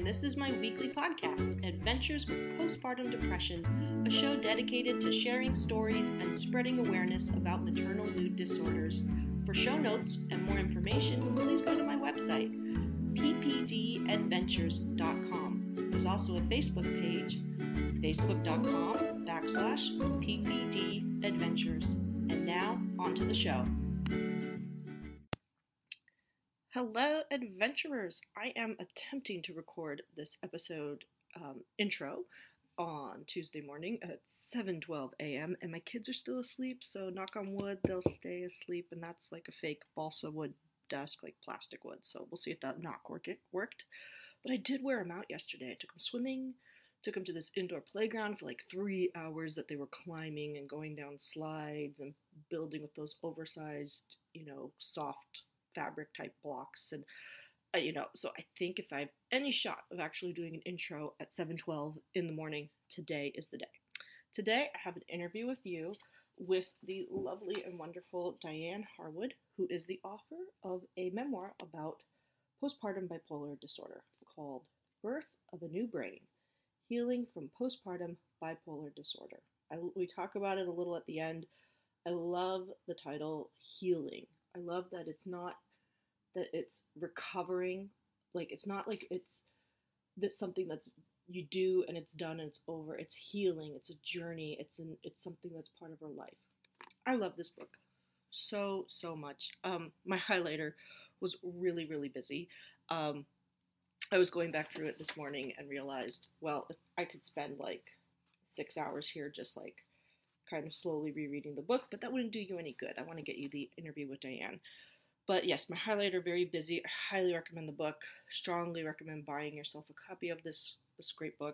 This is my weekly podcast, Adventures with Postpartum Depression, a show dedicated to sharing stories and spreading awareness about maternal mood disorders. For show notes and more information, please go to my website, ppdadventures.com. There's also a Facebook page, facebook.com/ppdadventures. And now, on to the show. Hello, adventurers! I am attempting to record this episode intro on Tuesday morning at 7:12 a.m. and my kids are still asleep, so knock on wood, they'll stay asleep, and that's like a fake balsa wood desk, like plastic wood, so we'll see if that knock worked. But I did wear them out yesterday. I took them swimming, took them to this indoor playground for like 3 hours that they were climbing and going down slides and building with those oversized, soft fabric type blocks. And so I think if I have any shot of actually doing an intro at 7:12 in the morning, today is the day. Today I have an interview with the lovely and wonderful Diane Harwood, who is the author of a memoir about postpartum bipolar disorder called Birth of a New Brain: Healing from Postpartum Bipolar Disorder. We talk about it a little at the end. I love the title, Healing. I love that it's not that it's recovering, like it's not like it's something that's you do and it's done and it's over. It's healing. It's a journey. It's something that's part of our life. I love this book so much. My highlighter was really busy. I was going back through it this morning and realized, well, if I could spend like 6 hours here just like kind of slowly rereading the book, but that wouldn't do you any good. I want to get you the interview with Diane. But yes, my highlighter, very busy. I highly recommend the book. Strongly recommend buying yourself a copy of this great book.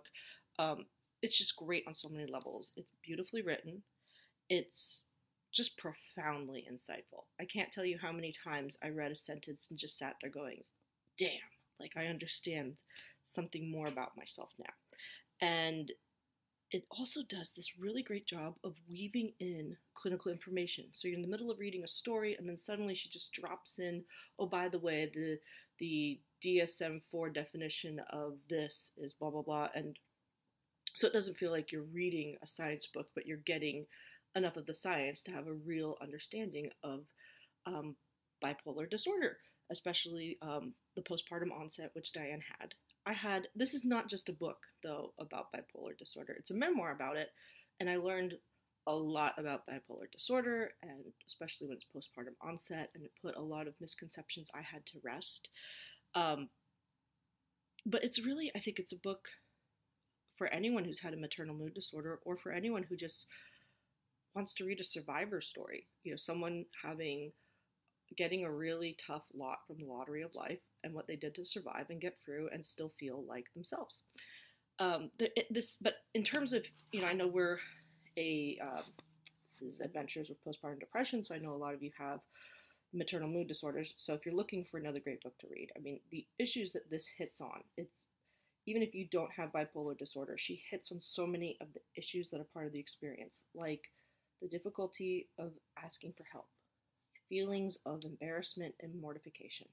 It's just great on so many levels. It's beautifully written. It's just profoundly insightful. I can't tell you how many times I read a sentence and just sat there going, damn, like I understand something more about myself now. And it also does this really great job of weaving in clinical information. So you're in the middle of reading a story, and then suddenly she just drops in, oh, by the way, the DSM-4 definition of this is blah, blah, blah. And so it doesn't feel like you're reading a science book, but you're getting enough of the science to have a real understanding of bipolar disorder, especially the postpartum onset, which Diane had. This is not just a book, though, about bipolar disorder. It's a memoir about it, and I learned a lot about bipolar disorder, and especially when it's postpartum onset, and it put a lot of misconceptions I had to rest. But it's really, I think it's a book for anyone who's had a maternal mood disorder, or for anyone who just wants to read a survivor story. Someone getting a really tough lot from the lottery of life and what they did to survive and get through and still feel like themselves. But in terms of, I know we're this is Adventures with Postpartum Depression, so I know a lot of you have maternal mood disorders. So if you're looking for another great book to read, I mean, the issues that this hits on, even if you don't have bipolar disorder, she hits on so many of the issues that are part of the experience, like the difficulty of asking for help, feelings of embarrassment and mortification.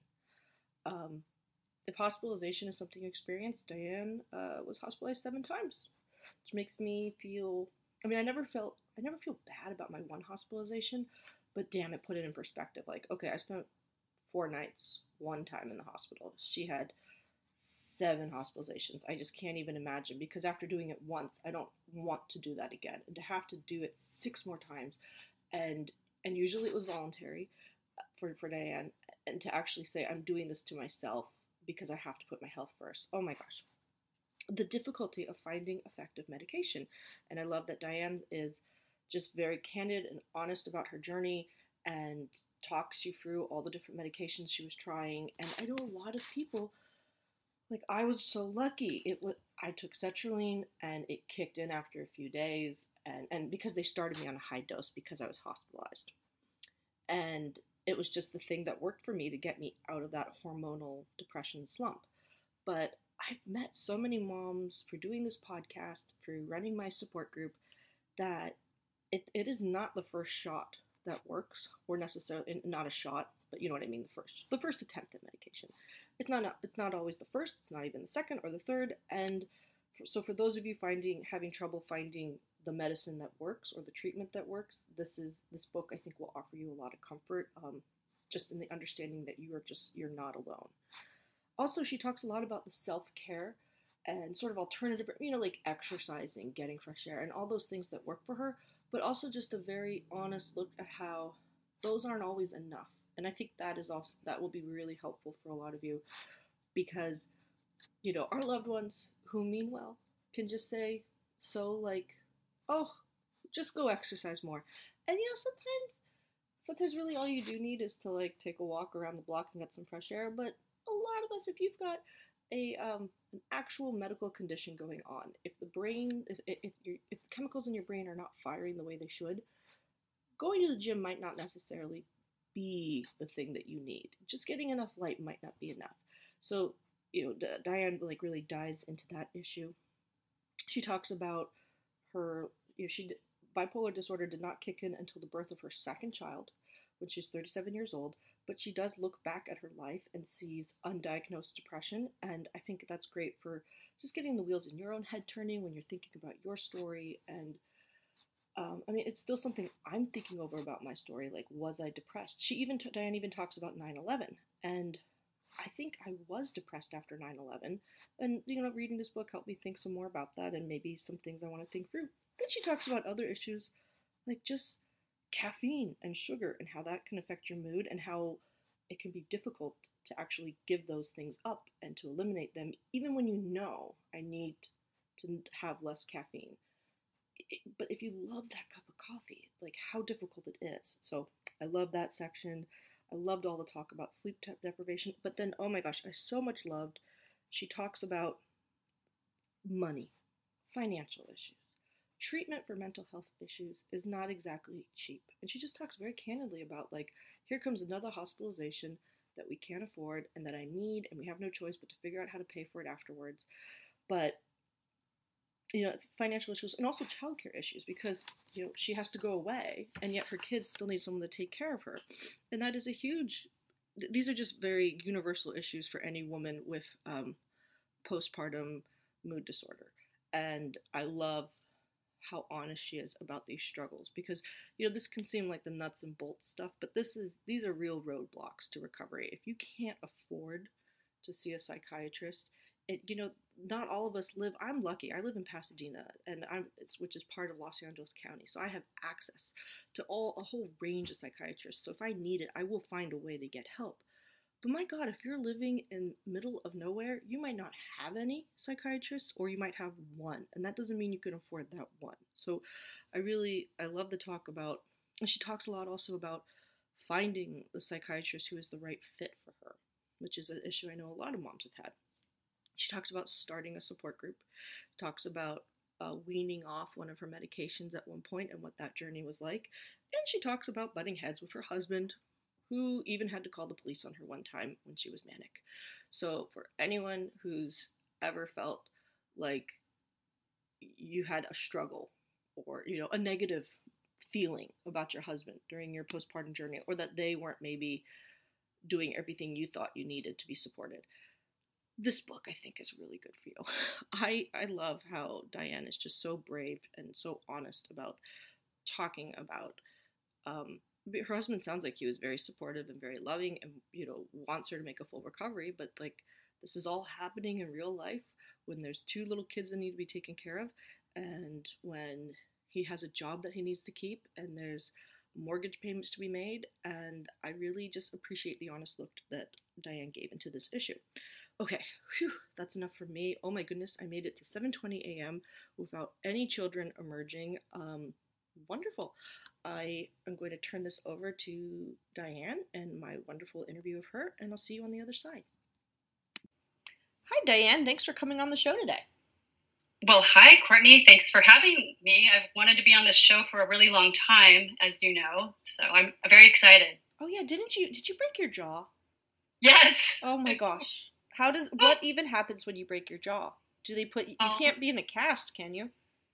If hospitalization is something you experience, Diane was hospitalized 7 times, which makes me feel, I never feel bad about my one hospitalization, but damn, it put it in perspective. Like, okay, I spent 4 nights, 1 time in the hospital. She had 7 hospitalizations. I just can't even imagine, because after doing it once, I don't want to do that again. And to have to do it 6 more times, and usually it was voluntary for Diane, and to actually say, I'm doing this to myself because I have to put my health first. Oh my gosh. The difficulty of finding effective medication. And I love that Diane is just very candid and honest about her journey and talks you through all the different medications she was trying. And I know a lot of people, like I was so lucky. I took sertraline and it kicked in after a few days, and because they started me on a high dose because I was hospitalized. And it was just the thing that worked for me to get me out of that hormonal depression slump. But I've met so many moms through doing this podcast, through running my support group, that it is not the first shot that works, or necessarily not a shot, but you know what I mean. The first attempt at medication. It's not always the first. It's not even the second or the third. And so for those of you having trouble finding the medicine that works or the treatment that works, this book I think will offer you a lot of comfort, just in the understanding that you're not alone. Also, she talks a lot about the self-care and sort of alternative, like exercising, getting fresh air, and all those things that work for her, but also just a very honest look at how those aren't always enough. And I think that will be really helpful for a lot of you, because our loved ones who mean well can just say, so like, oh, just go exercise more. And sometimes really all you do need is to like take a walk around the block and get some fresh air. But a lot of us, if you've got an actual medical condition going on, if the brain, if the chemicals in your brain are not firing the way they should, going to the gym might not necessarily be the thing that you need. Just getting enough light might not be enough. So, Diane like really dives into that issue. She talks about her, bipolar disorder did not kick in until the birth of her second child, when she's 37 years old, but she does look back at her life and sees undiagnosed depression, and I think that's great for just getting the wheels in your own head turning when you're thinking about your story. And it's still something I'm thinking over about my story. Like, was I depressed? Diane even talks about 9/11, and I think I was depressed after 9/11, and reading this book helped me think some more about that and maybe some things I want to think through. Then she talks about other issues, like just caffeine and sugar and how that can affect your mood, and how it can be difficult to actually give those things up and to eliminate them, even when I need to have less caffeine. But if you love that cup of coffee, like how difficult it is. So I love that section. I loved all the talk about sleep deprivation. But then, oh my gosh, I so much loved, she talks about money, financial issues. Treatment for mental health issues is not exactly cheap. And she just talks very candidly about, like, here comes another hospitalization that we can't afford and that I need, and we have no choice but to figure out how to pay for it afterwards. But financial issues and also childcare issues, because she has to go away, and yet her kids still need someone to take care of her, and that is a huge. These are just very universal issues for any woman with postpartum mood disorder, and I love how honest she is about these struggles, because this can seem like the nuts and bolts stuff, but these are real roadblocks to recovery. If you can't afford to see a psychiatrist, not all of us live. I'm lucky. I live in Pasadena, and which is part of Los Angeles County, so I have access to a whole range of psychiatrists. So if I need it, I will find a way to get help. But my God, if you're living in middle of nowhere, you might not have any psychiatrists, or you might have one, and that doesn't mean you can afford that one. So I love the talk about, and she talks a lot also about finding the psychiatrist who is the right fit for her, which is an issue I know a lot of moms have had. She talks about starting a support group, talks about weaning off one of her medications at one point and what that journey was like. And she talks about butting heads with her husband, who even had to call the police on her one time when she was manic. So for anyone who's ever felt like you had a struggle or, a negative feeling about your husband during your postpartum journey, or that they weren't maybe doing everything you thought you needed to be supported, this book I think is really good for you. I love how Diane is just so brave and so honest about talking about her husband. Sounds like he was very supportive and very loving, and wants her to make a full recovery, but like, this is all happening in real life when there's two little kids that need to be taken care of, and when he has a job that he needs to keep, and there's mortgage payments to be made. And I really just appreciate the honest look that Diane gave into this issue. Okay, whew, that's enough for me. Oh my goodness, I made it to 7:20 a.m. without any children emerging. Wonderful. I am going to turn this over to Diane and my wonderful interview of her, and I'll see you on the other side. Hi, Diane. Thanks for coming on the show today. Well, hi, Courtney. Thanks for having me. I've wanted to be on this show for a really long time, as you know, so I'm very excited. Oh yeah, did you break your jaw? Yes. Oh my gosh. What even happens when you break your jaw? Do they you can't be in a cast, can you?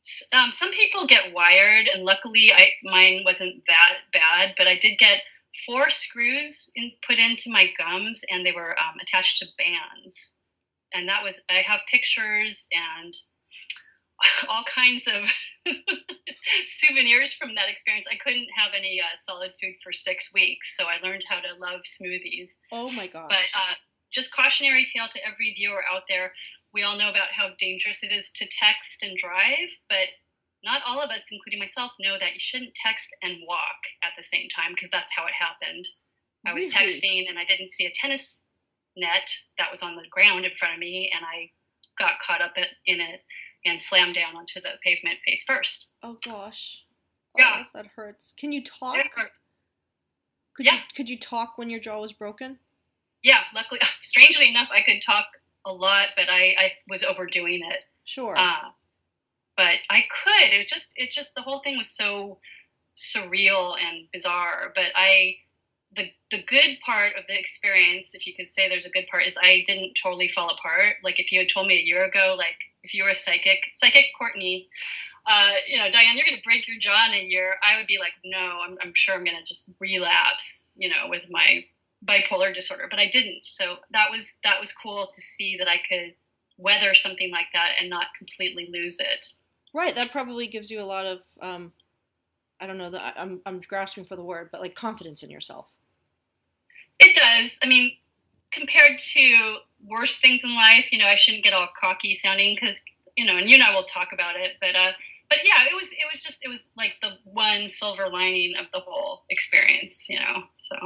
Some people get wired, and luckily, mine wasn't that bad. But I did get four screws put into my gums, and they were attached to bands. And that was I have pictures and all kinds of souvenirs from that experience. I couldn't have any solid food for 6 weeks, so I learned how to love smoothies. Oh my gosh. But just cautionary tale to every viewer out there. We all know about how dangerous it is to text and drive, but not all of us, including myself, know that you shouldn't text and walk at the same time, because that's how it happened. I was texting and I didn't see a tennis net that was on the ground in front of me, and I got caught up in it and slammed down onto the pavement face first. Oh gosh. Yeah. Oh, that hurts. Can you talk? Could you talk when your jaw was broken? Yeah, luckily, strangely enough, I could talk a lot, but I was overdoing it. Sure. But I could. It just the whole thing was so surreal and bizarre. But the good part of the experience, if you could say there's a good part, is I didn't totally fall apart. Like if you had told me a year ago, like if you were a psychic Courtney, Diane, you're going to break your jaw in a year, I would be like, no, I'm sure I'm going to just relapse, with my bipolar disorder. But I didn't. So that was cool to see that I could weather something like that and not completely lose it. Right. That probably gives you a lot of, I don't know, I'm grasping for the word, but like confidence in yourself. It does. I mean, compared to worse things in life, I shouldn't get all cocky sounding because, and you and I will talk about it, but yeah, it was like the one silver lining of the whole experience, so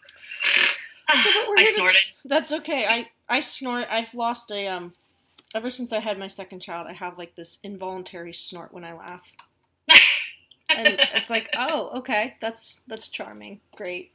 I snorted. That's okay. I snort. I've lost ever since I had my second child, I have like this involuntary snort when I laugh. And it's like, oh, okay, that's charming. Great.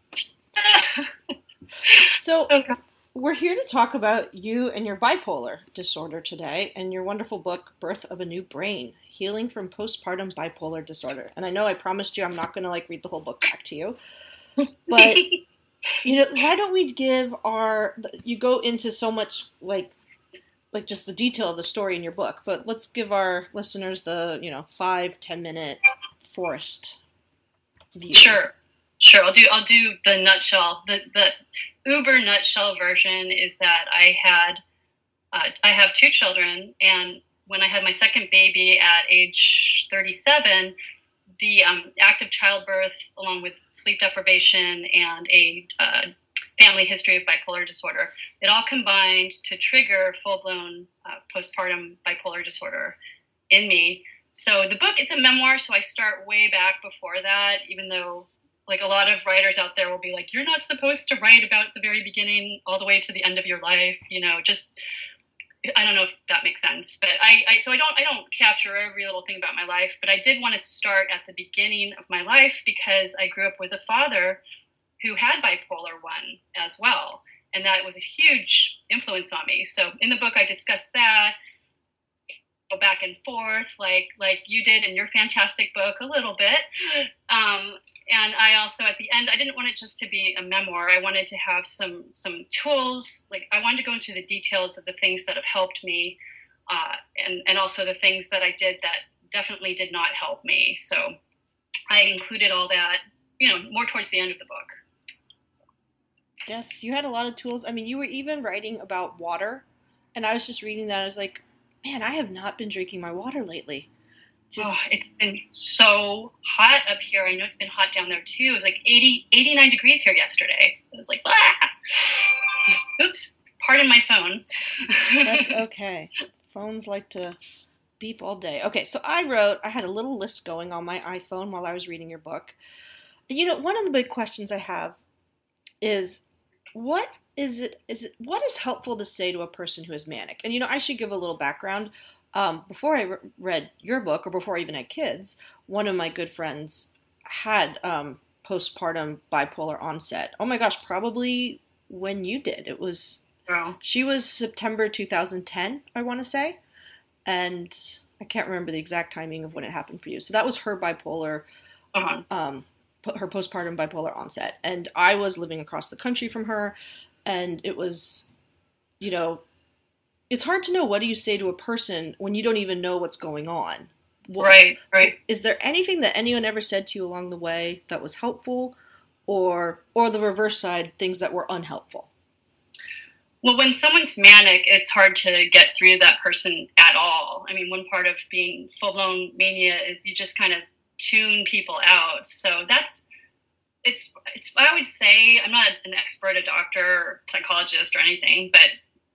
So we're here to talk about you and your bipolar disorder today and your wonderful book, Birth of a New Brain, Healing from Postpartum Bipolar Disorder. And I know I promised you I'm not going to read the whole book back to you, but why don't we give you go into so much like just the detail of the story in your book, but let's give our listeners the 5-10 minute forest view. Sure. I'll do the nutshell. The uber nutshell version is that I have two children, and when I had my second baby at age 37, the act of childbirth, along with sleep deprivation and a family history of bipolar disorder, it all combined to trigger full-blown postpartum bipolar disorder in me. So the book, it's a memoir, so I start way back before that, even though like a lot of writers out there will be like, you're not supposed to write about the very beginning all the way to the end of your life, just I don't know if that makes sense, but I don't capture every little thing about my life, but I did want to start at the beginning of my life because I grew up with a father who had bipolar 1 as well, and that was a huge influence on me. So in the book, I discussed that, go back and forth like you did in your fantastic book a little bit. And I also, at the end, I didn't want it just to be a memoir. I wanted to have some tools. Like I wanted to go into the details of the things that have helped me, and also the things that I did that definitely did not help me. So I included all that, more towards the end of the book. Yes, you had a lot of tools. I mean, you were even writing about water, and I was just reading that. I was like, man, I have not been drinking my water lately. It's been so hot up here. I know it's been hot down there too. It was like 89 degrees here yesterday. It was like, oops, pardon my phone. That's okay. Phones like to beep all day. Okay, so I had a little list going on my iPhone while I was reading your book. One of the big questions I have is, what is helpful to say to a person who is manic? And I should give a little background. Before I read your book, or before I even had kids, one of my good friends had postpartum bipolar onset. Oh my gosh, probably when you did. It was, she was September 2010, I want to say. And I can't remember the exact timing of when it happened for you. So that was her bipolar, her postpartum bipolar onset. And I was living across the country from her. And it was, it's hard to know what do you say to a person when you don't even know what's going on. Right, right. Is there anything that anyone ever said to you along the way that was helpful, or the reverse side, things that were unhelpful? Well, when someone's manic, it's hard to get through to that person at all. I mean, one part of being full blown mania is you just kind of tune people out. So it's I would say, I'm not an expert, a doctor or psychologist or anything, but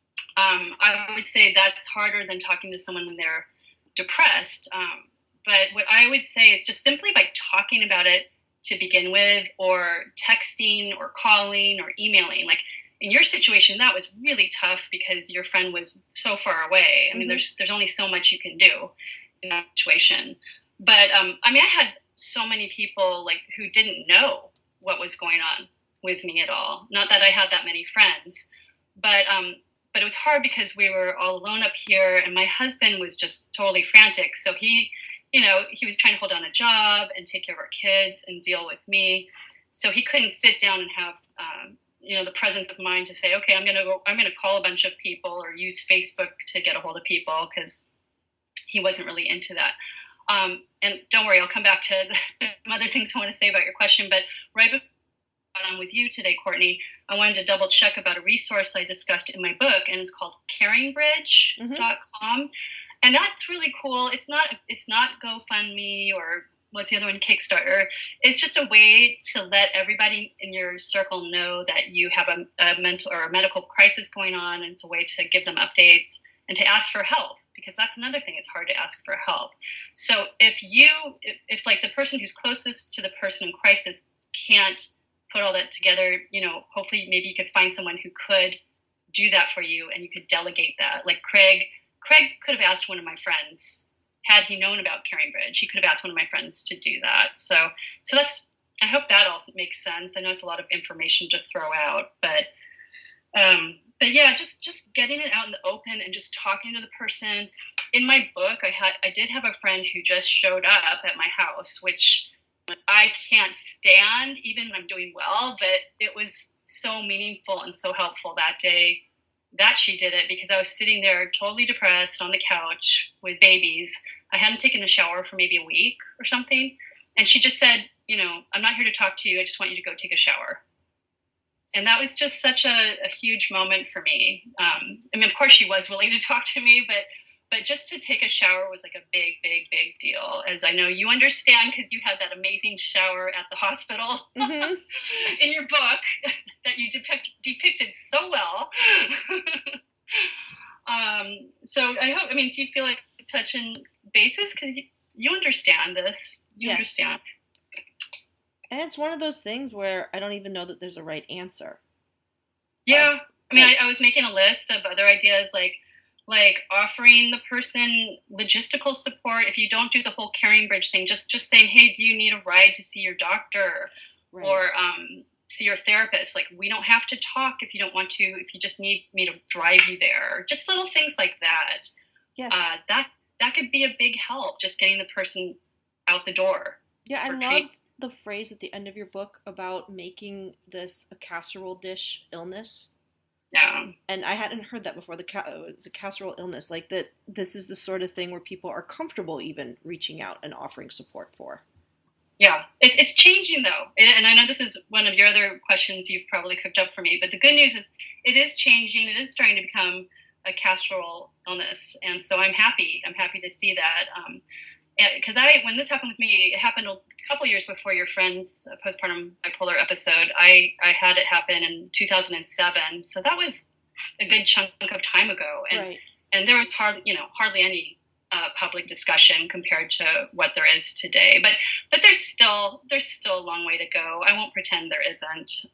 I would say that's harder than talking to someone when they're depressed. But what I would say is just simply by talking about it to begin with, or texting or calling or emailing. Like in your situation, that was really tough because your friend was so far away. I mean, there's only so much you can do in that situation. But I mean, I had so many people like who didn't know what was going on with me at all. Not that I had that many friends, but but it was hard because we were all alone up here, and my husband was just totally frantic. So he was trying to hold down a job and take care of our kids and deal with me. So he couldn't sit down and have, the presence of mind to say, okay, I'm going to call a bunch of people or use Facebook to get a hold of people, because he wasn't really into that. And don't worry, I'll come back to some other things I want to say about your question. But right before I got on with you today, Courtney, I wanted to double check about a resource I discussed in my book, and it's called caringbridge.com. And that's really cool. It's not GoFundMe or what's the other one, Kickstarter. It's just a way to let everybody in your circle know that you have a mental or a medical crisis going on, and it's a way to give them updates and to ask for help, because that's another thing. It's hard to ask for help. So if like the person who's closest to the person in crisis can't put all that together, hopefully maybe you could find someone who could do that for you, and you could delegate that. Like Craig could have asked one of my friends, had he known about CaringBridge, he could have asked one of my friends to do that. So I hope that also makes sense. I know it's a lot of information to throw out, but yeah, just getting it out in the open and just talking to the person. In my book, I did have a friend who just showed up at my house, which I can't stand even when I'm doing well, but it was so meaningful and so helpful that day that she did it, because I was sitting there totally depressed on the couch with babies. I hadn't taken a shower for maybe a week or something. And she just said, I'm not here to talk to you. I just want you to go take a shower. And that was just such a huge moment for me. I mean, of course she was willing to talk to me, but just to take a shower was like a big, big, big deal. As I know you understand, because you had that amazing shower at the hospital in your book that you depicted so well. So do you feel like touching bases? Because you understand this. You Yes. understand. And it's one of those things where I don't even know that there's a right answer. Yeah. I was making a list of other ideas, like offering the person logistical support. If you don't do the whole CaringBridge thing, just saying, hey, do you need a ride to see your doctor? Right. Or see your therapist? Like, we don't have to talk if you don't want to, if you just need me to drive you there. Just little things like that. Yes. That could be a big help, just getting the person out the door. Yeah, I loved the phrase at the end of your book about making this a casserole dish illness. Yeah. And I hadn't heard that before. It's a casserole illness. Like that, this is the sort of thing where people are comfortable even reaching out and offering support for. Yeah, it's changing though. And I know this is one of your other questions you've probably cooked up for me, but the good news is it is changing. It is starting to become a casserole illness. And so I'm happy. I'm happy to see that. Because when this happened with me, it happened a couple years before your friend's postpartum bipolar episode. I had it happen in 2007, so that was a good chunk of time ago, and right. And there was hardly any public discussion compared to what there is today. But there's still a long way to go. I won't pretend there isn't.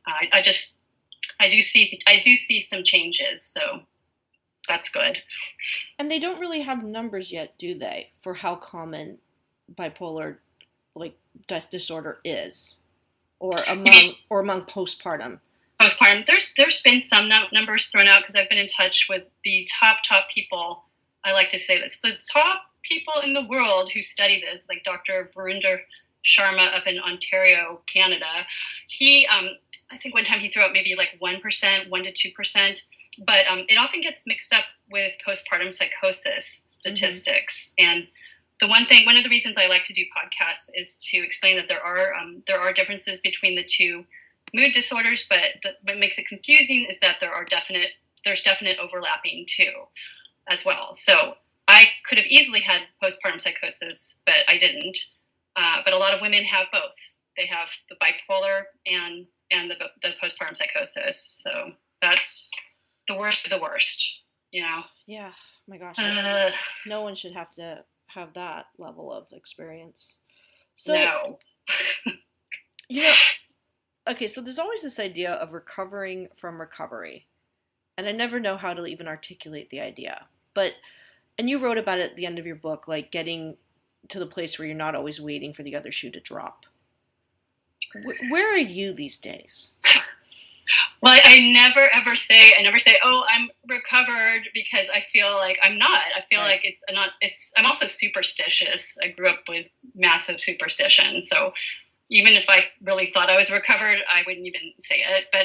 I do see some changes, so that's good. And they don't really have numbers yet, do they, for how common bipolar disorder is, or among postpartum? Postpartum, there's been some numbers thrown out, because I've been in touch with the top people. I like to say this: the top people in the world who study this, like Dr. Varinder Sharma up in Ontario, Canada. He, I think one time he threw out maybe like 1%, 1% to 2%, but it often gets mixed up with postpartum psychosis statistics. Mm-hmm. And one of the reasons I like to do podcasts is to explain that there are differences between the two mood disorders, but what makes it confusing is that there's definite overlapping too, as well. So I could have easily had postpartum psychosis, but I didn't. But a lot of women have both. They have the bipolar and the postpartum psychosis. So that's the worst of the worst, you know. Yeah. Oh my gosh. Uh, No one should have to have that level of experience. So, no. you know, okay, so there's always this idea of recovering from recovery. And I never know how to even articulate the idea. But, and you wrote about it at the end of your book, like getting to the place where you're not always waiting for the other shoe to drop. Where are you these days? Well, I never say, oh, I'm recovered, because I feel like I'm not. I feel Right. like I'm also superstitious. I grew up with massive superstition. So even if I really thought I was recovered, I wouldn't even say it. But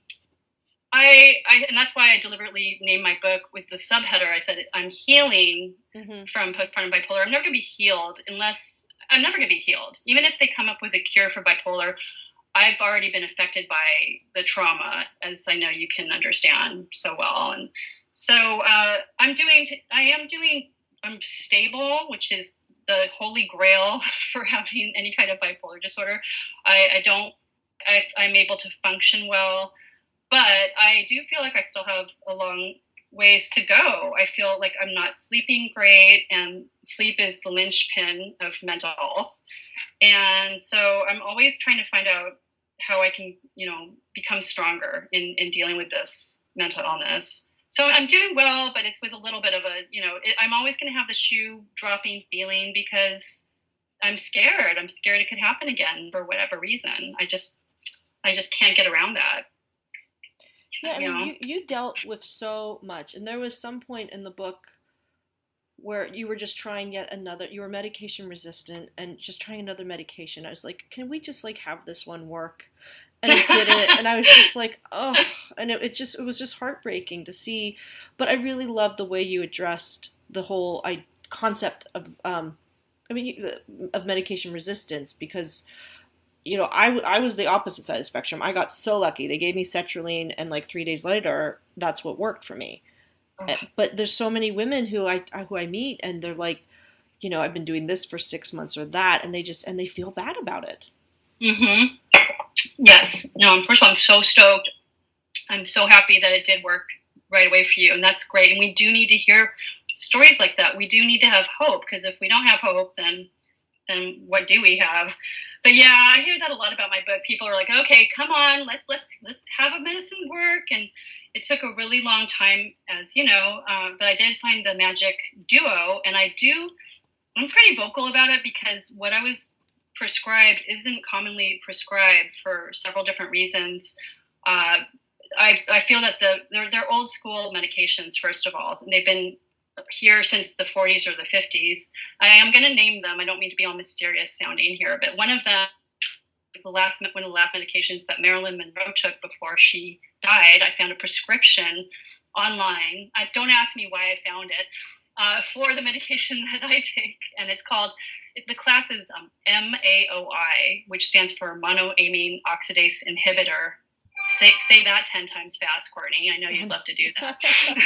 and that's why I deliberately named my book with the subheader. I said, I'm healing from postpartum bipolar. I'm never going to be healed Even if they come up with a cure for bipolar, I've already been affected by the trauma, as I know you can understand so well. And so I'm stable, which is the holy grail for having any kind of bipolar disorder. I'm able to function well, but I do feel like I still have a long ways to go. I feel like I'm not sleeping great, and sleep is the linchpin of mental health. And so I'm always trying to find out how I can, become stronger in dealing with this mental illness. So I'm doing well, but it's with a little bit of I'm always going to have the shoe dropping feeling, because I'm scared. I'm scared it could happen again for whatever reason. I just can't get around that. Yeah, I mean, you dealt with so much, and there was some point in the book where you were just trying you were medication resistant and just trying another medication. I was like, can we just like have this one work? And it didn't, and I was just like, oh, and it was just heartbreaking to see. But I really loved the way you addressed the whole concept of, of medication resistance, because I was the opposite side of the spectrum. I got so lucky. They gave me sertraline, and like 3 days later, that's what worked for me. But there's so many women who I meet, and they're like, I've been doing this for 6 months or that, and they feel bad about it. Mm-hmm. Yes. No, first of all, I'm so stoked. I'm so happy that it did work right away for you, and that's great. And we do need to hear stories like that. We do need to have hope, because if we don't have hope, then what do we have? But yeah, I hear that a lot about my book. People are like, okay, come on, let's have a medicine work. And it took a really long time, as you know, but I did find the magic duo, and I'm pretty vocal about it, because what I was prescribed isn't commonly prescribed for several different reasons. I feel that they're old school medications, first of all. They've been here since the 40s or the 50s. I am going to name them. I don't mean to be all mysterious sounding here, but one of them was one of the last medications that Marilyn Monroe took before she died. I found a prescription online. Don't ask me why I found it, for the medication that I take, and the class is MAOI, which stands for monoamine oxidase inhibitor. Say that 10 times fast, Courtney. I know you'd love to do that.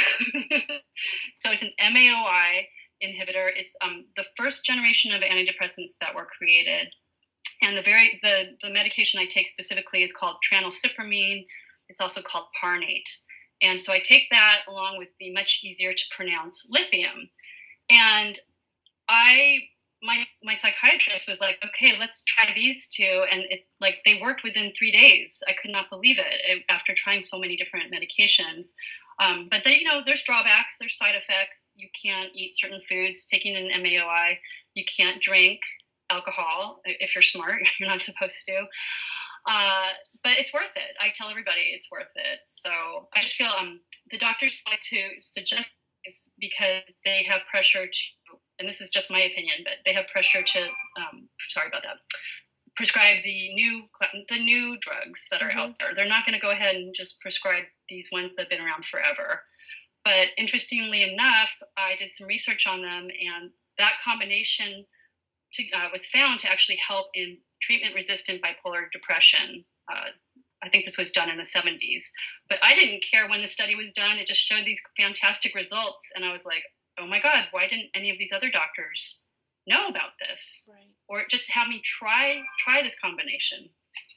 So it's an MAOI inhibitor. It's the first generation of antidepressants that were created. And the medication I take specifically is called tranylcypromine. It's also called Parnate. And so I take that along with the much easier to pronounce lithium. And my psychiatrist was like, okay, let's try these two. And they worked within 3 days. I could not believe it after trying so many different medications. But then, there's drawbacks, there's side effects. You can't eat certain foods. Taking an MAOI, you can't drink alcohol. If you're smart, you're not supposed to. But it's worth it. I tell everybody it's worth it. So I just feel the doctors like to suggest this because they have pressure to, and this is just my opinion, but they have pressure to, sorry about that, prescribe the new drugs that are out there. They're not going to go ahead and just prescribe these ones that have been around forever. But interestingly enough, I did some research on them, and that combination was found to actually help in treatment-resistant bipolar depression. I think this was done in the 70s. But I didn't care when the study was done. It just showed these fantastic results. And I was like, oh my God, why didn't any of these other doctors know about this? Right. Or just have me try this combination.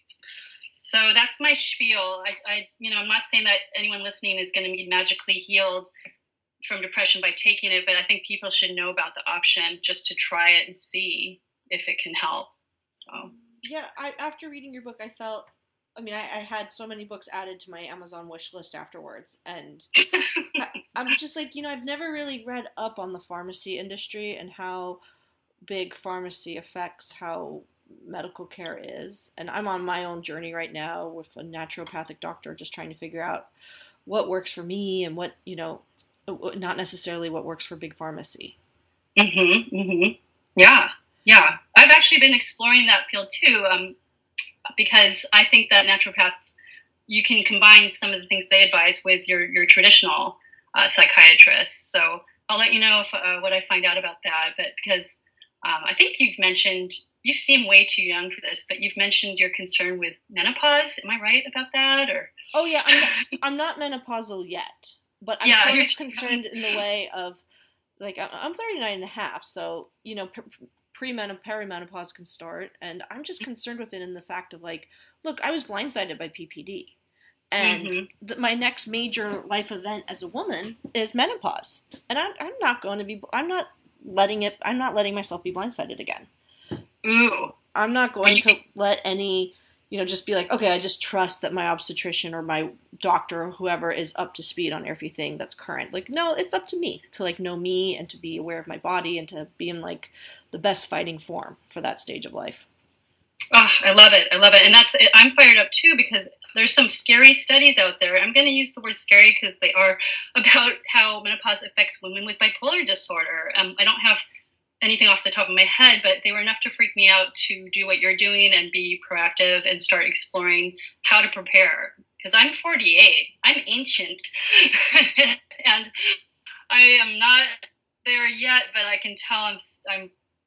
So that's my spiel. I'm not saying that anyone listening is going to be magically healed from depression by taking it, but I think people should know about the option just to try it and see if it can help. So yeah, after reading your book, I felt, I had so many books added to my Amazon wish list afterwards, and I'm just like, I've never really read up on the pharmacy industry and how big pharmacy affects how medical care is. And I'm on my own journey right now with a naturopathic doctor, just trying to figure out what works for me and what, not necessarily what works for big pharmacy. Mm-hmm, mm-hmm. Yeah. I've actually been exploring that field too, because I think that naturopaths, you can combine some of the things they advise with your traditional psychiatrists. So I'll let you know if what I find out about that. But because I think you've mentioned, you seem way too young for this, but you've mentioned your concern with menopause. Am I right about that? Or oh yeah, I'm not menopausal yet, but I'm sort of concerned in the way of, like, I'm 39 and a half, so perimenopause can start, and I'm just concerned with it in the fact of, like, look, I was blindsided by PPD, and my next major life event as a woman is menopause, and I'm not letting myself be blindsided again. Ooh. I'm not going to let any, just be like, okay, I just trust that my obstetrician or my doctor or whoever is up to speed on everything that's current. Like, no, it's up to me to, like, know me and to be aware of my body and to be in, like, the best fighting form for that stage of life. Oh, I love it. And I'm fired up too, because there's some scary studies out there. I'm going to use the word scary because they are, about how menopause affects women with bipolar disorder. I don't have anything off the top of my head, but they were enough to freak me out to do what you're doing and be proactive and start exploring how to prepare. Because I'm 48, I'm ancient, and I am not there yet, but I can tell I'm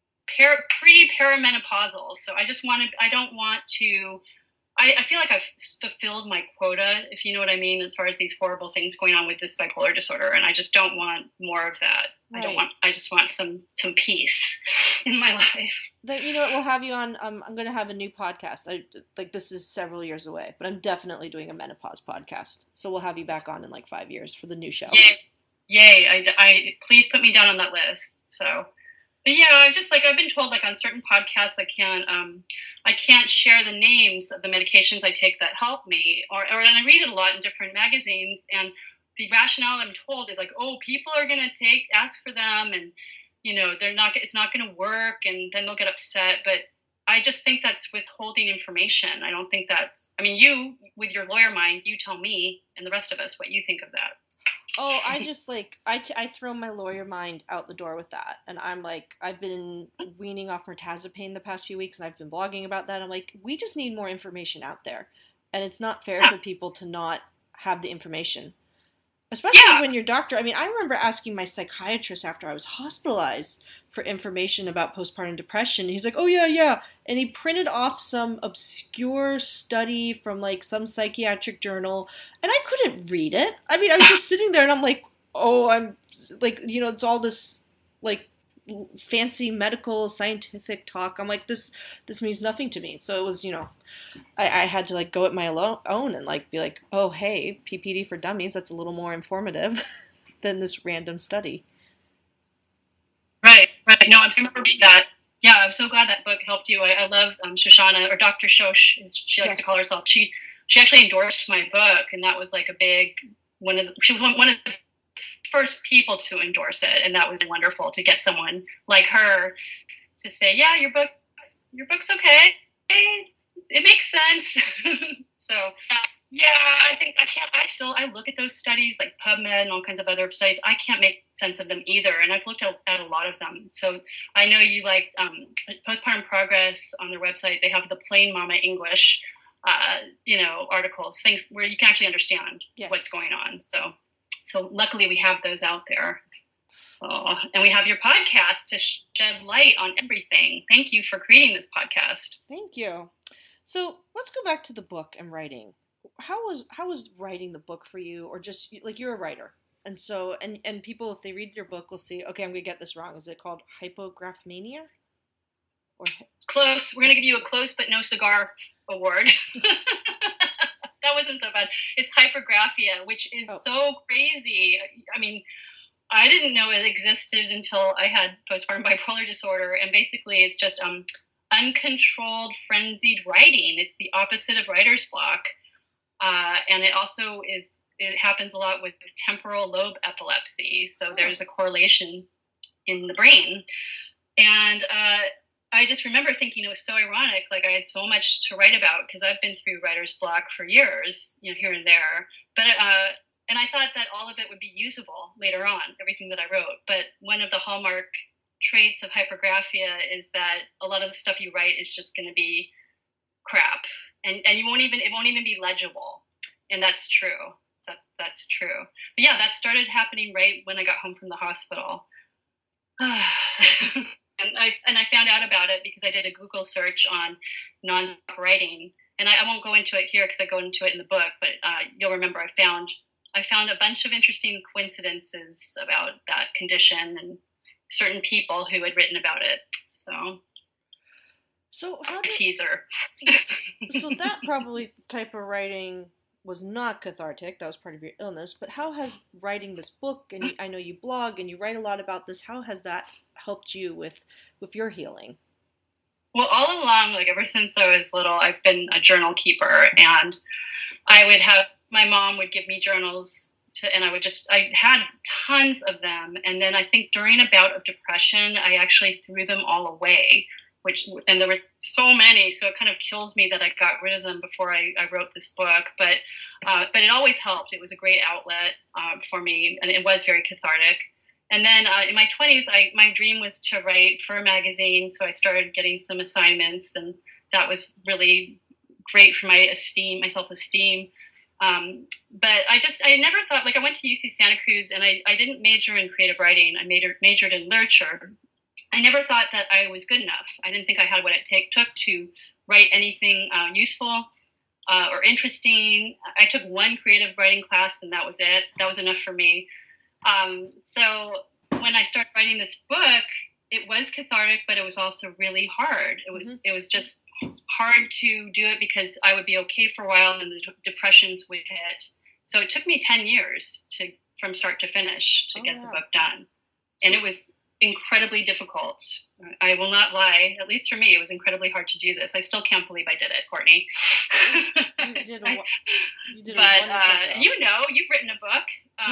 pre-perimenopausal. So I don't want to, I feel like I've fulfilled my quota, if you know what I mean, as far as these horrible things going on with this bipolar disorder. And I just don't want more of that. Right. I just want some peace in my life. You know what, we'll have you on, I'm going to have a new podcast. This is several years away, but I'm definitely doing a menopause podcast. So we'll have you back on in like 5 years for the new show. Yay. I please put me down on that list. So, but yeah, I've been told, like, on certain podcasts, I can't share the names of the medications I take that help me, and I read it a lot in different magazines, and the rationale I'm told is like, oh, people are going to ask for them, and, it's not going to work, and then they'll get upset. But I just think that's withholding information. I don't think you, with your lawyer mind, you tell me and the rest of us what you think of that. Oh, I just, I throw my lawyer mind out the door with that. And I'm like, I've been weaning off mirtazapine the past few weeks, and I've been blogging about that. I'm like, we just need more information out there. And it's not fair for people to not have the information. Especially when your doctor, I remember asking my psychiatrist after I was hospitalized for information about postpartum depression. He's like, oh, yeah. And he printed off some obscure study from, like, some psychiatric journal, and I couldn't read it. I was just sitting there, and I'm like, oh, I'm, like, it's all this, like, fancy medical scientific talk. I'm like, this means nothing to me. So it was, I had to, like, go at my own and, like, be like, oh, hey, PPD for dummies, that's a little more informative than this random study. Right. No, I'm going to read that. Yeah, I'm so glad that book helped you. I love Shoshana, or Dr. Shosh, as she likes to call herself. She actually endorsed my book, and that was like a big she was one of the first people to endorse it, and that was wonderful to get someone like her to say, yeah, your book's okay. It makes sense. So yeah, I look at those studies like PubMed and all kinds of other sites. I can't make sense of them either. And I've looked at a lot of them. So I know you like Postpartum Progress on their website. They have the plain mama English, articles, things where you can actually understand what's going on. So luckily we have those out there. So, and we have your podcast to shed light on everything. Thank you for creating this podcast. Thank you. So let's go back to the book and writing. How was writing the book for you, or just like you're a writer, and so and people, if they read your book will see, okay, I'm gonna get this wrong. Is it called hypographmania? Or close? We're gonna give you a close but no cigar award. That wasn't so bad. It's hypergraphia, which is so crazy. I mean, I didn't know it existed until I had postpartum bipolar disorder, and basically it's just uncontrolled, frenzied writing. It's the opposite of writer's block, and it also it happens a lot with temporal lobe epilepsy. So there's a correlation in the brain, and I just remember thinking it was so ironic. Like I had so much to write about because I've been through writer's block for years, here and there. But and I thought that all of it would be usable later on, everything that I wrote. But one of the hallmark traits of hypergraphia is that a lot of the stuff you write is just going to be crap, and it won't even be legible. And that's true. That's true. But yeah, that started happening right when I got home from the hospital. And I found out about it because I did a Google search on non-stop writing, and I won't go into it here because I go into it in the book. But you'll remember I found a bunch of interesting coincidences about that condition and certain people who had written about it. So how did, teaser. So that probably type of writing was not cathartic. That was part of your illness. But how has writing this book, and I know you blog and you write a lot about this, how has that helped you with your healing? Well, all along, like ever since I was little, I've been a journal keeper, and my mom would give me journals and I had tons of them. And then I think during a bout of depression, I actually threw them all away, and there were so many, so it kind of kills me that I got rid of them before I wrote this book. But it always helped. It was a great outlet for me, and it was very cathartic. And then in my 20s, my dream was to write for a magazine, so I started getting some assignments, and that was really great for my self-esteem. But I never thought, like I went to UC Santa Cruz, and I didn't major in creative writing. I majored in literature. I never thought that I was good enough. I didn't think I had what it took to write anything useful or interesting. I took one creative writing class, and that was it. That was enough for me. So when I started writing this book, it was cathartic, but it was also really hard. It was just hard to do it because I would be okay for a while, and then the depressions would hit. So it took me 10 years from start to finish to get the book done. And it was incredibly difficult. I will not lie. At least for me, it was incredibly hard to do this. I still can't believe I did it, Courtney. You did a wonderful job. You've written a book.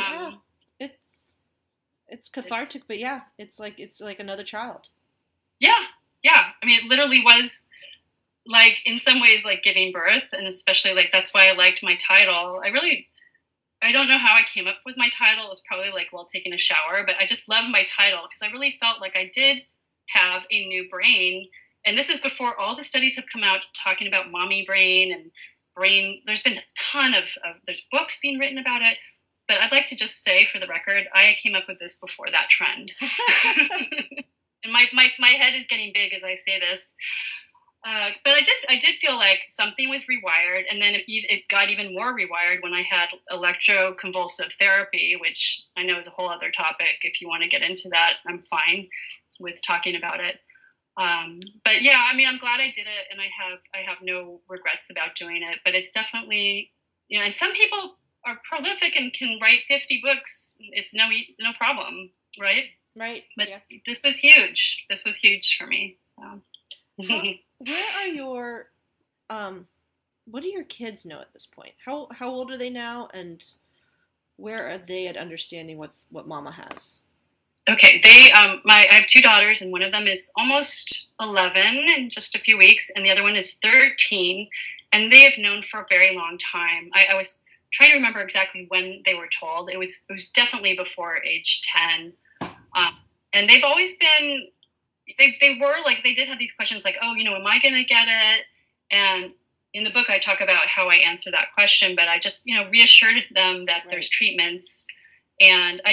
It's cathartic, but yeah, it's like another child. Yeah. I mean, it literally was like in some ways like giving birth, and especially like that's why I liked my title. I don't know how I came up with my title. It was probably like while taking a shower, but I just love my title because I really felt like I did have a new brain. And this is before all the studies have come out talking about mommy brain and brain. There's been a ton of there's books being written about it. But I'd like to just say, for the record, I came up with this before that trend. And my head is getting big as I say this. But I did feel like something was rewired, and then it got even more rewired when I had electroconvulsive therapy, which I know is a whole other topic. If you want to get into that, I'm fine with talking about it. But yeah, I mean, I'm glad I did it, and I have no regrets about doing it. But it's definitely, and some people are prolific and can write 50 books. It's no problem, right? Right. But This was huge. This was huge for me. So. Where are your what do your kids know at this point? How old are they now, and where are they at understanding what mama has? Okay, I have two daughters, and one of them is almost 11 in just a few weeks, and the other one is 13, and they have known for a very long time. I was trying to remember exactly when they were told. It was definitely before age 10, and they've always been. They were like, they did have these questions like, oh, am I going to get it? And in the book, I talk about how I answer that question, but I just, reassured them that there's treatments. And I didn't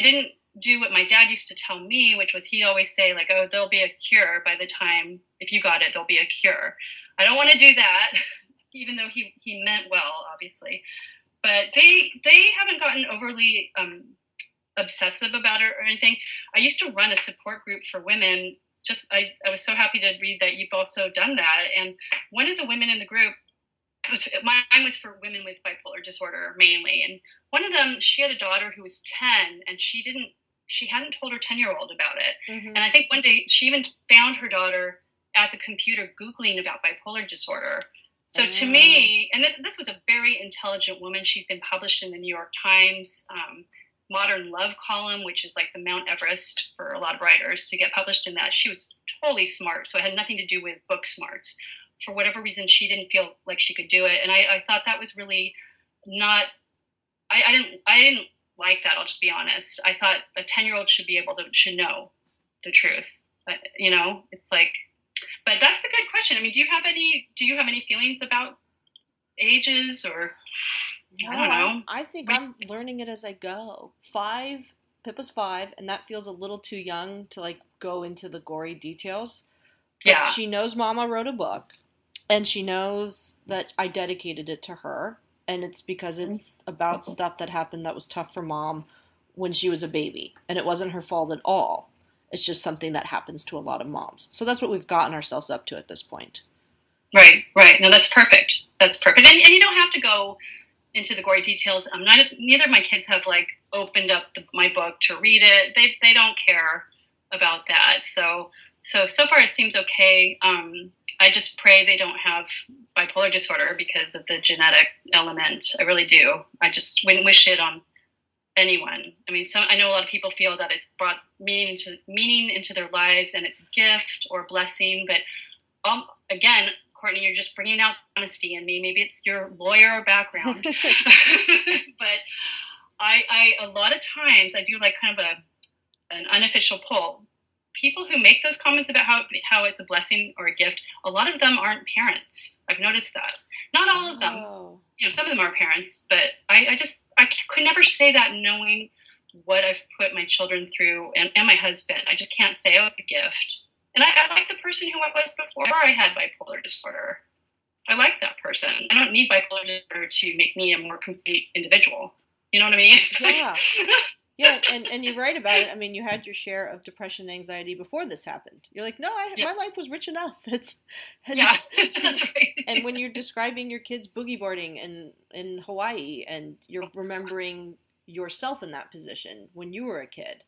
do what my dad used to tell me, which was he'd always say, like, oh, there'll be a cure by the time, if you got it, there'll be a cure. I don't want to do that, even though he meant well, obviously. But they haven't gotten overly obsessive about it or anything. I used to run a support group for women. I was so happy to read that you've also done that. And one of the women in the group, mine was for women with bipolar disorder mainly. And one of them, she had a daughter who was 10, and she hadn't told her 10-year-old about it. Mm-hmm. And I think one day she even found her daughter at the computer Googling about bipolar disorder. So to me, and this was a very intelligent woman. She's been published in the New York Times Modern Love column, which is like the Mount Everest for a lot of writers to get published in that. She was totally smart, so it had nothing to do with book smarts. For whatever reason, she didn't feel like she could do it, and I thought that was really not. I didn't like that. I'll just be honest. I thought a 10-year-old should know the truth. It's like. But that's a good question. I mean, do you have any feelings about ages or? No, I don't know. I think I'm learning it as I go. Pippa's 5, and that feels a little too young to like go into the gory details. But yeah. She knows Mama wrote a book, and she knows that I dedicated it to her, and it's because it's about stuff that happened that was tough for Mom when she was a baby, and it wasn't her fault at all. It's just something that happens to a lot of moms. So that's what we've gotten ourselves up to at this point. Right. No, that's perfect. And you don't have to go into the gory details. Neither of my kids have like opened up my book to read it. They don't care about that. So far it seems okay. I just pray they don't have bipolar disorder because of the genetic element. I really do. I just wouldn't wish it on anyone. I mean, I know a lot of people feel that it's brought meaning into their lives and it's a gift or blessing. But again, Courtney, you're just bringing out honesty in me. Maybe it's your lawyer background. But I a lot of times I do like kind of an unofficial poll. People who make those comments about how it's a blessing or a gift, a lot of them aren't parents. I've noticed that. Not all of them. Some of them are parents, but I could never say that knowing what I've put my children through and my husband. I just can't say, oh, it's a gift. And I like the person who I was before I had bipolar disorder. I like that person. I don't need bipolar disorder to make me a more complete individual. You know what I mean? Yeah. Yeah, and you're right about it. I mean, you had your share of depression and anxiety before this happened. You're like, no, my life was rich enough. That's right. And when you're describing your kids boogie boarding in Hawaii and you're remembering yourself in that position when you were a kid,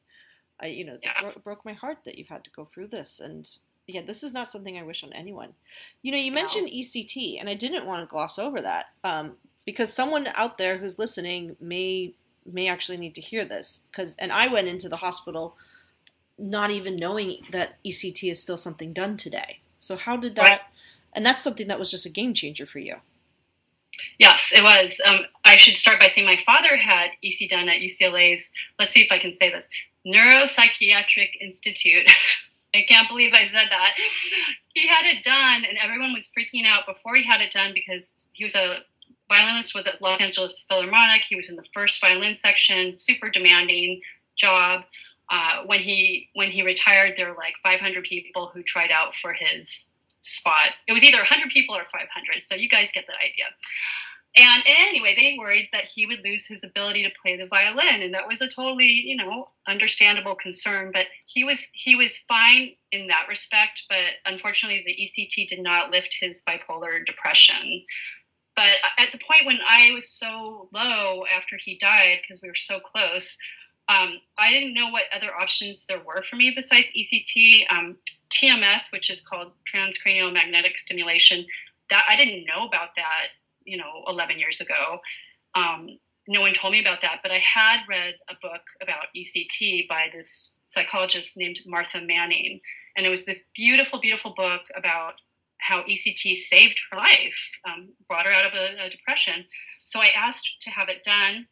it broke my heart that you've had to go through this. And yeah, this is not something I wish on anyone. You mentioned ECT, and I didn't want to gloss over that because someone out there who's listening may actually need to hear this. And I went into the hospital not even knowing that ECT is still something done today. So how did that, right. And that's something that was just a game changer for you. Yes, it was. I should start by saying my father had EC done at UCLA's, let's see if I can say this, Neuropsychiatric Institute. I can't believe I said that. He had it done, and everyone was freaking out before he had it done because he was a violinist with the Los Angeles Philharmonic. He was in the first violin section, super demanding job. When he retired, there were like 500 people who tried out for his spot. It was either 100 people or 500, so you guys get the idea. And anyway, they worried that he would lose his ability to play the violin, and that was a totally, understandable concern. But he was fine in that respect. But unfortunately, the ECT did not lift his bipolar depression. But at the point when I was so low after he died, because we were so close, I didn't know what other options there were for me besides ECT. TMS, which is called transcranial magnetic stimulation, that I didn't know about that, 11 years ago. No one told me about that, but I had read a book about ECT by this psychologist named Martha Manning. And it was this beautiful, beautiful book about how ECT saved her life, brought her out of a depression. So I asked to have it done.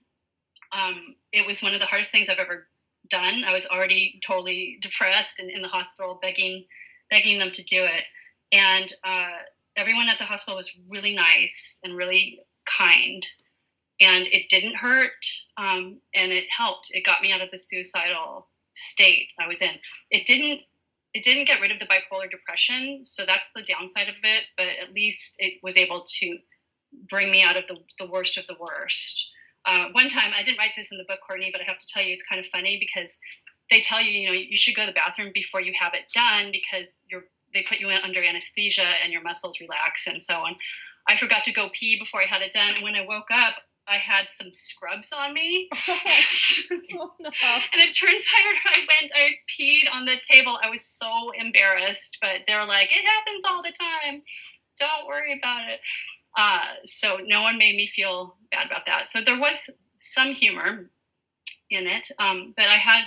It was one of the hardest things I've ever done. I was already totally depressed and in the hospital begging them to do it. And everyone at the hospital was really nice and really kind. and it didn't hurt, and it helped. It got me out of the suicidal state I was in. It didn't get rid of the bipolar depression, so that's the downside of it, but at least it was able to bring me out of the worst of the worst. One time, I didn't write this in the book, Courtney, but I have to tell you, it's kind of funny because they tell you, you should go to the bathroom before you have it done because they put you in under anesthesia and your muscles relax and so on. I forgot to go pee before I had it done, and when I woke up, I had some scrubs on me. Oh, no. And it turns out I peed on the table. I was so embarrassed, but they're like, it happens all the time. Don't worry about it. So no one made me feel bad about that. So there was some humor in it. But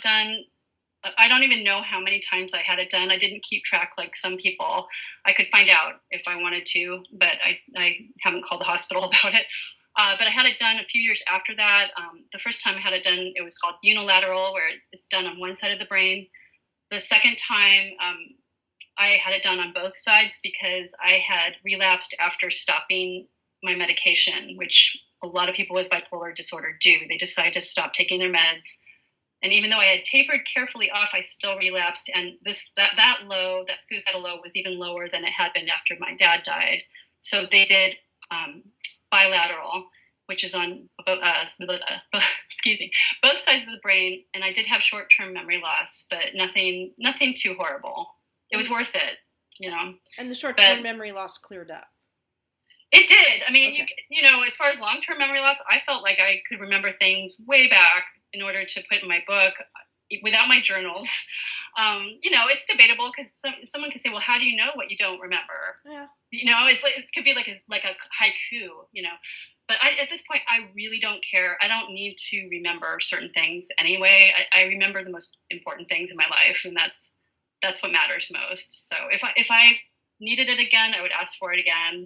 I don't even know how many times I had it done. I didn't keep track like some people. I could find out if I wanted to, but I haven't called the hospital about it. But I had it done a few years after that. The first time I had it done, it was called unilateral, where it's done on one side of the brain. The second time, I had it done on both sides because I had relapsed after stopping my medication, which a lot of people with bipolar disorder do. They decide to stop taking their meds. And even though I had tapered carefully off, I still relapsed. And that suicidal low was even lower than it had been after my dad died. So they did bilateral, which is on excuse me, both sides of the brain. And I did have short-term memory loss, but nothing too horrible. It was worth it, And the short-term memory loss cleared up. It did. I mean, okay. As far as long-term memory loss, I felt like I could remember things way back in order to put in my book without my journals. It's debatable because someone could say, well, how do you know what you don't remember? Yeah. It could be like a haiku, But at this point, I really don't care. I don't need to remember certain things anyway. I remember the most important things in my life, and that's what matters most. So if I needed it again, I would ask for it again.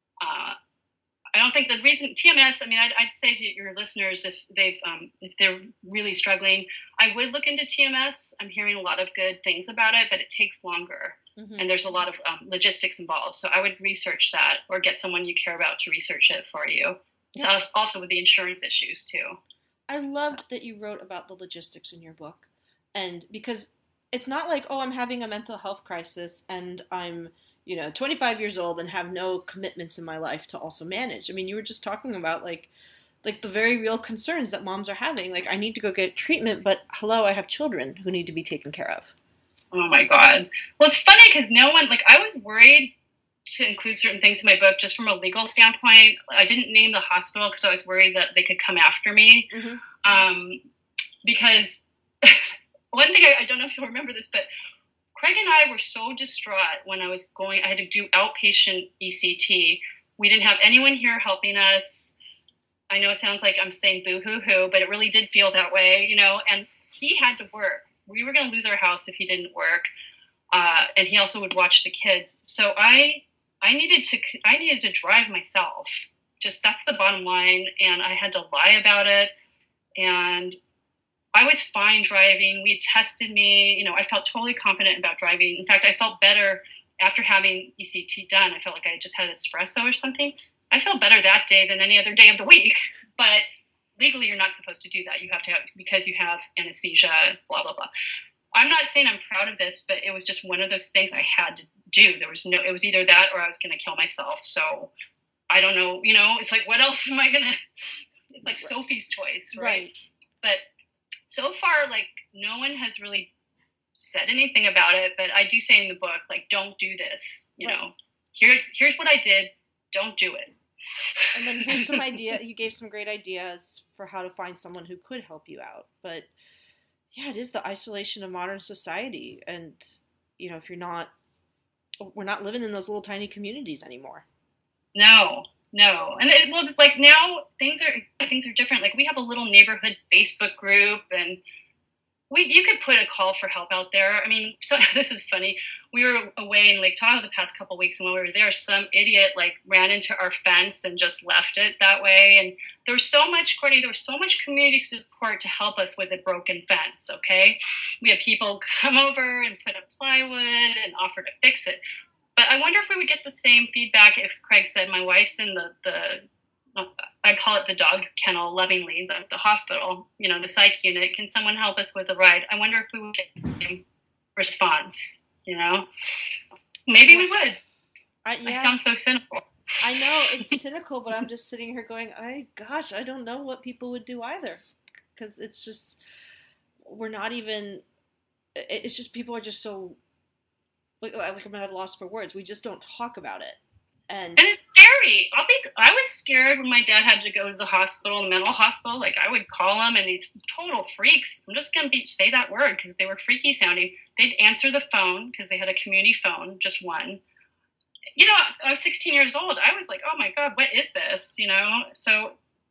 I don't think the reason TMS. I mean, I'd say to your listeners, if they're really struggling, I would look into TMS. I'm hearing a lot of good things about it, but it takes longer, and there's a lot of logistics involved. So I would research that, or get someone you care about to research it for you. Yeah. So also with the insurance issues too. I loved that you wrote about the logistics in your book, and because it's not like, oh, I'm having a mental health crisis and I'm 25 years old and have no commitments in my life to also manage. I mean, you were just talking about like the very real concerns that moms are having. Like, I need to go get treatment, but hello, I have children who need to be taken care of. Oh my God. Well, it's funny because I was worried to include certain things in my book just from a legal standpoint. I didn't name the hospital because I was worried that they could come after me. Because one thing, I don't know if you'll remember this, but Craig and I were so distraught when I had to do outpatient ECT. We didn't have anyone here helping us. I know it sounds like I'm saying boo-hoo-hoo, but it really did feel that way, and he had to work. We were going to lose our house if he didn't work. And he also would watch the kids. So I needed to drive myself. Just, that's the bottom line. And I had to lie about it. And I was fine driving. We tested me. I felt totally confident about driving. In fact, I felt better after having ECT done. I felt like I just had espresso or something. I felt better that day than any other day of the week. But legally, you're not supposed to do that. You have to because you have anesthesia, blah, blah, blah. I'm not saying I'm proud of this, but it was just one of those things I had to do. It was either that or I was going to kill myself. So I don't know, it's like, what else am I going to, it's like Sophie's choice, right? But so far, no one has really said anything about it, but I do say in the book, don't do this, here's what I did. Don't do it. And then here's some you gave some great ideas for how to find someone who could help you out. But yeah, it is the isolation of modern society. And, if we're not living in those little tiny communities anymore. No. And it's like now things are different. Like, we have a little neighborhood Facebook group, and you could put a call for help out there. I mean, so this is funny. We were away in Lake Tahoe the past couple of weeks, and when we were there, some idiot ran into our fence and just left it that way. And there was so much, Courtney, community support to help us with a broken fence. Okay, we had people come over and put up plywood and offer to fix it. But I wonder if we would get the same feedback if Craig said, my wife's in the I call it the dog kennel lovingly, the hospital, the psych unit. Can someone help us with a ride? I wonder if we would get the same response, Maybe we would. I sound so cynical. I know it's cynical, but I'm just sitting here going, I don't know what people would do either. Because it's just, we're not even, it's just people are just so, like I'm at a loss for words. We just don't talk about it. And it's scary. I was scared when my dad had to go to the hospital, the mental hospital. Like, I would call them, and these total freaks, I'm just going to say that word because they were freaky sounding. They'd answer the phone because they had a community phone, just one. I was 16 years old. I was like, oh my God, what is this? So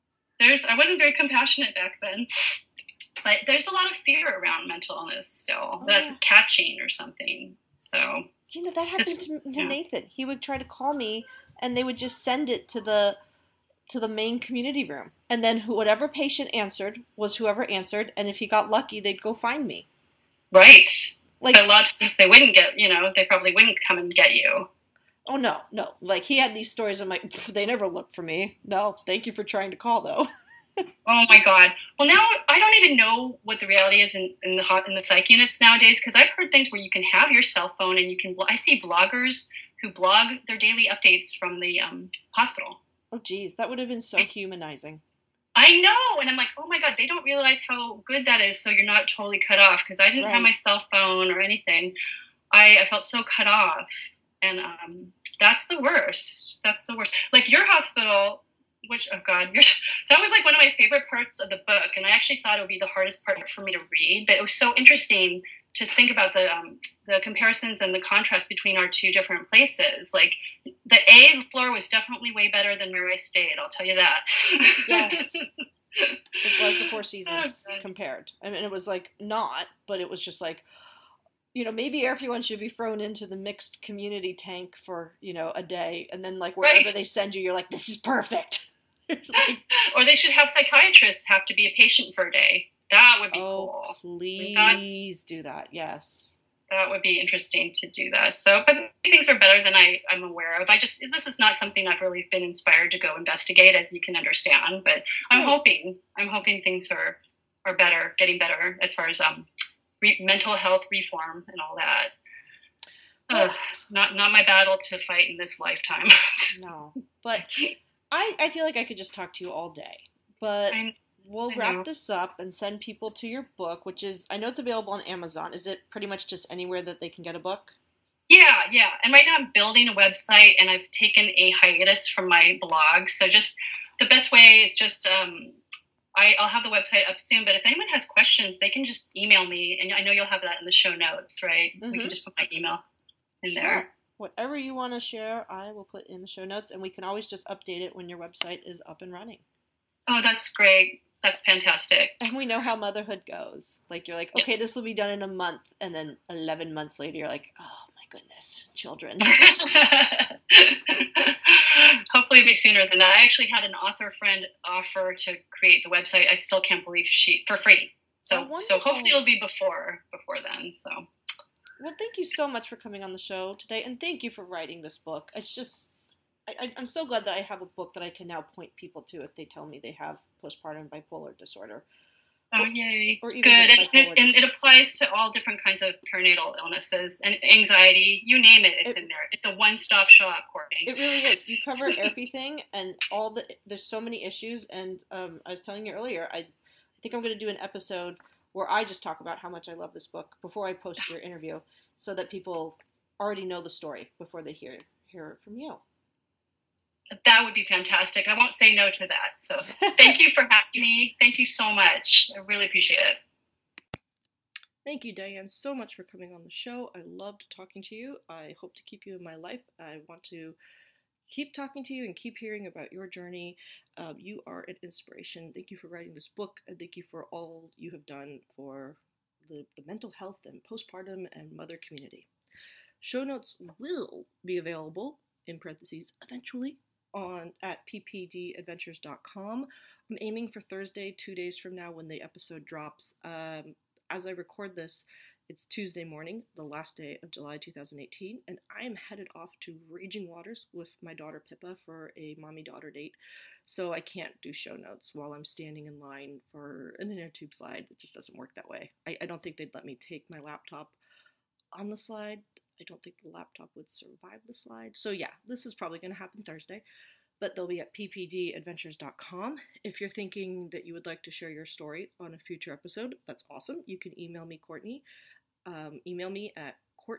I wasn't very compassionate back then. But there's a lot of fear around mental illness still. That's catching or something. So that happened to Nathan. He would try to call me, and they would just send it to the main community room, and then whatever patient answered was whoever answered, and if he got lucky, they'd go find me. Right. But a lot of times they wouldn't get. They probably wouldn't come and get you. Oh no. Like, he had these stories. I'm like, they never looked for me. No, thank you for trying to call though. Oh my God. Well, now I don't even know what the reality is in the psych units nowadays, because I've heard things where you can have your cell phone and you can. I see bloggers who blog their daily updates from the hospital. Oh geez, that would have been so humanizing. I know, and I'm like, oh my God, they don't realize how good that is. So you're not totally cut off, because I didn't have my cell phone or anything. I felt so cut off, and that's the worst. That's the worst. Like, your hospital. Which, oh God, that was like one of my favorite parts of the book. And I actually thought it would be the hardest part for me to read, but it was so interesting to think about the comparisons and the contrast between our two different places. Like, the A floor was definitely way better than where I stayed. I'll tell you that. Yes. It was the Four Seasons compared. I mean, it was like not, but it was just like, maybe everyone should be thrown into the mixed community tank for, a day. And then, like, wherever they send you, you're like, this is perfect. Or they should have psychiatrists have to be a patient for a day. That would be cool. Please do that. Yes. That would be interesting to do that. So, but things are better than I'm aware of. This is not something I've really been inspired to go investigate, as you can understand. But I'm hoping things are better, getting better as far as mental health reform and all that. Not my battle to fight in this lifetime. No, but I feel like I could just talk to you all day. But we'll wrap this up and send people to your book, which is, I know it's available on Amazon. Is it pretty much just anywhere that they can get a book? Yeah. And right now I'm building a website, and I've taken a hiatus from my blog. So just the best way is just I'll have the website up soon. But if anyone has questions, they can just email me, and I know you'll have that in the show notes, right? Mm-hmm. We can just put my email in there. Whatever you want to share, I will put in the show notes, and we can always just update it when your website is up and running. Oh, that's great. That's fantastic. And we know how motherhood goes. Like, you're like, okay, this will be done in a month. And then 11 months later, you're like, oh my goodness, children. Hopefully it'll be sooner than that. I actually had an author friend offer to create the website. I still can't believe for free. So hopefully it'll be before then. So. Well, thank you so much for coming on the show today, and thank you for writing this book. It's just, I'm so glad that I have a book that I can now point people to if they tell me they have postpartum bipolar disorder. Oh, yay. Or even good. And it applies to all different kinds of perinatal illnesses and anxiety. You name it, it's in there. It's a one-stop shop, Courtney. It really is. You cover everything, and there's so many issues. And I was telling you earlier, I think I'm going to do an episode where I just talk about how much I love this book before I post your interview, so that people already know the story before they hear it from you. That would be fantastic. I won't say no to that. So thank you for having me. Thank you so much. I really appreciate it. Thank you, Diane, so much for coming on the show. I loved talking to you. I hope to keep you in my life. I want to keep talking to you and keep hearing about your journey. You are an inspiration. Thank you for writing this book, and thank you for all you have done for the mental health and postpartum and mother community. Show notes will be available, in parentheses, eventually, at ppdadventures.com. I'm aiming for Thursday, 2 days from now, when the episode drops. As I record this, It's Tuesday morning, the last day of July 2018, and I am headed off to Raging Waters with my daughter Pippa for a mommy-daughter date. So I can't do show notes while I'm standing in line for an inner tube slide. It just doesn't work that way. I don't think they'd let me take my laptop on the slide. I don't think the laptop would survive the slide. So yeah, this is probably going to happen Thursday, but they'll be at ppdadventures.com. If you're thinking that you would like to share your story on a future episode, that's awesome. You can email me, Courtney. Email me at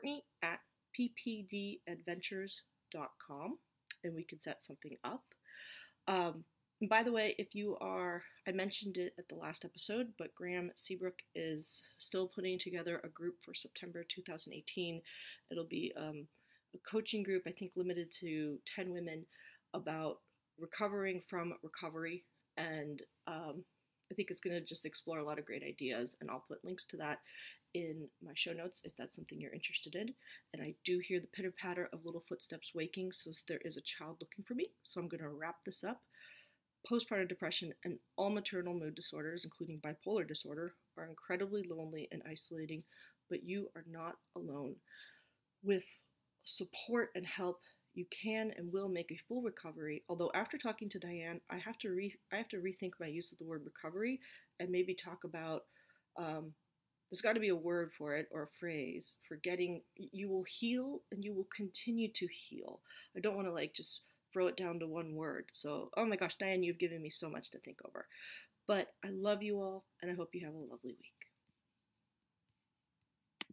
courtney@ppdadventures.com, and we can set something up. And by the way, if you are, I mentioned it at the last episode, but Graham Seabrook is still putting together a group for September 2018. It'll be a coaching group, I think limited to 10 women, about recovering from recovery. And I think it's going to just explore a lot of great ideas, and I'll put links to that in my show notes if that's something you're interested in. And I do hear the pitter patter of little footsteps waking, so there is a child looking for me. So I'm going to wrap this up. Postpartum depression and all maternal mood disorders, including bipolar disorder, are incredibly lonely and isolating, but you are not alone. With support and help, you can and will make a full recovery. Although after talking to Diane, I have to rethink my use of the word recovery and maybe talk about there's got to be a word for it or a phrase for getting. You will heal and you will continue to heal. I don't want to like just throw it down to one word. So, oh my gosh, Diane, you've given me so much to think over. But I love you all, and I hope you have a lovely week.